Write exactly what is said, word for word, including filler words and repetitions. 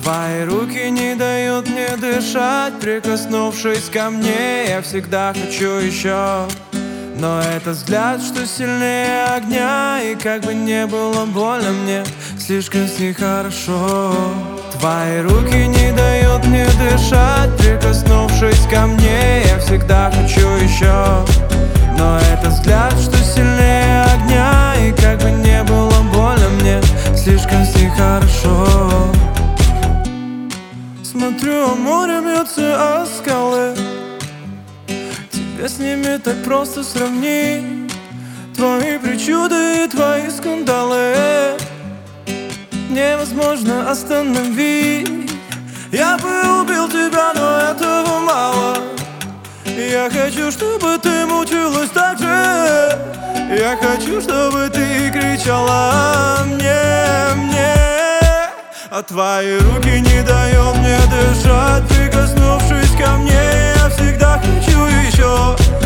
Твои руки не дают мне дышать, прикоснувшись ко мне, я всегда хочу еще. Но это взгляд, что сильнее огня, и как бы не было больно мне, слишком с ней хорошо. Твои руки не дают мне дышать, прикоснувшись ко мне, я всегда хочу еще. Но это взгляд, что сильнее огня, и как бы не было больно мне, слишком с ней хорошо. Смотрю, а море бьется о скалы, тебя с ними так просто сравнить. Твои причуды и твои скандалы невозможно остановить. Я бы убил тебя, но этого мало. Я хочу, чтобы ты мучилась так же. Я хочу, чтобы ты кричала мне, мне. А твои руки не дают мне дышать, прикоснувшись ко мне, я всегда хочу еще.